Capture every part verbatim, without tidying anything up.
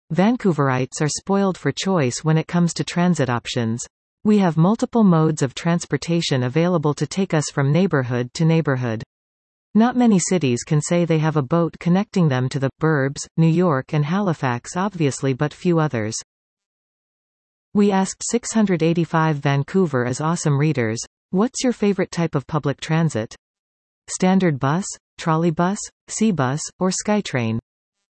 Vancouverites are spoiled for choice when it comes to transit options. We have multiple modes of transportation available to take us from neighborhood to neighborhood. Not many cities can say they have a boat connecting them to the burbs, New York and Halifax obviously, but few others. We asked six hundred eighty-five Vancouver is Awesome readers, what's your favorite type of public transit? Standard bus, trolleybus, C-bus, or SkyTrain?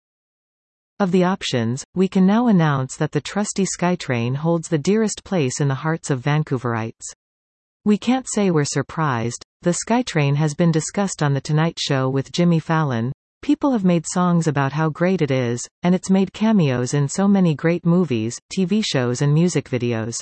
Of the options, we can now announce that the trusty SkyTrain holds the dearest place in the hearts of Vancouverites. We can't say we're surprised. The SkyTrain has been discussed on The Tonight Show with Jimmy Fallon. People have made songs about how great it is, and it's made cameos in so many great movies, T V shows and music videos.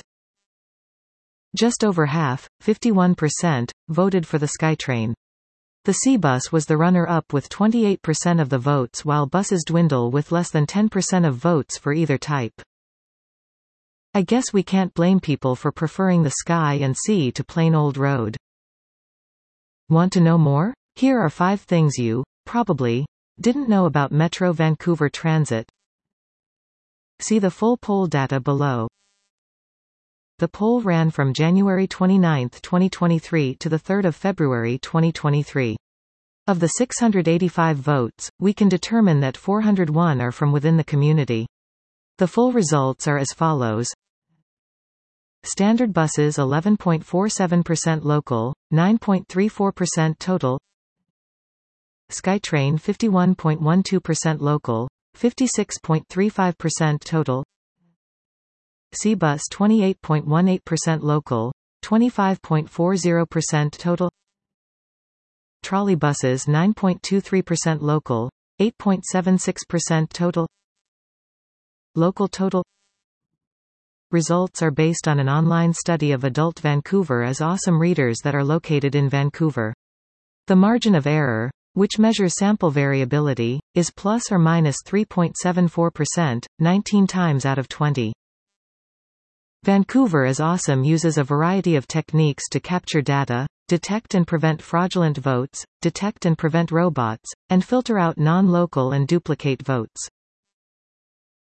Just over half, fifty-one percent, voted for the SkyTrain. The C-bus was the runner-up with twenty-eight percent of the votes, while buses dwindle with less than ten percent of votes for either type. I guess we can't blame people for preferring the sky and sea to plain old road. Want to know more? Here are five things you, probably, didn't know about Metro Vancouver Transit. See the full poll data below. The poll ran from January twenty-ninth, twenty twenty-three to the third of February twenty twenty-three. Of the six hundred eighty-five votes, we can determine that four hundred one are from within the community. The full results are as follows. Standard buses eleven point four seven percent local, nine point three four percent total. SkyTrain fifty-one point one two percent local, fifty-six point three five percent total. C-bus twenty-eight point one eight percent local, twenty-five point four zero percent total. Trolleybuses nine point two three percent local, eight point seven six percent total. Local total. Results are based on an online study of adult Vancouver is Awesome readers that are located in Vancouver. The margin of error, which measures sample variability, is plus or minus three point seven four percent, nineteen times out of twenty. Vancouver is Awesome uses a variety of techniques to capture data, detect and prevent fraudulent votes, detect and prevent robots, and filter out non-local and duplicate votes.